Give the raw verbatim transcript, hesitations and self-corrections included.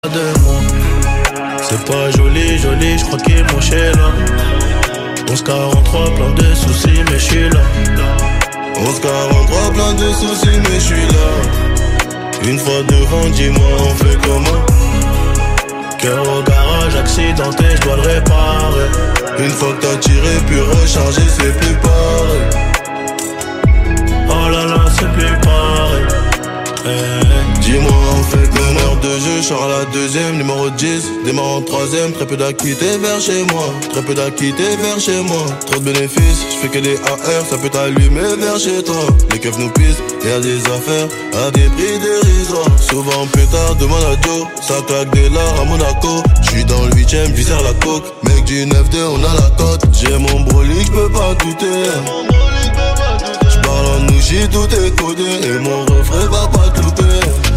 de moi. C'est pas joli, joli, je crois qu'il est mon chez là. onze quarante-trois, plein de soucis, mais je suis là. onze quarante-trois, plein de soucis, mais je suis là. Une fois devant, dis-moi, on fait comment? Cœur au garage, accidenté, je dois le réparer. Une fois que t'as tiré, puis recharger, c'est plus pareil. Oh là là, c'est plus pareil. Hey, dis-moi, on fait meneur de jeu, je sors à la deuxième, numéro dix. Démarre en troisième, très peu d'acquittés vers chez moi. Très peu d'acquittés vers chez moi. Trop de bénéfices, je fais que des A R, ça peut t'allumer vers chez toi. Les keufs nous pissent, y'a des affaires à des prix dérisoires. Souvent pétard, demande à Joe, ça claque des lards à Monaco. J'suis dans le huitième, visère la coke. Mec du neuf deux, on a la cote. J'ai mon brolic, j'peux pas douter. J'parle en nouchi, tout est codé. Et mon refrain va pas te louper.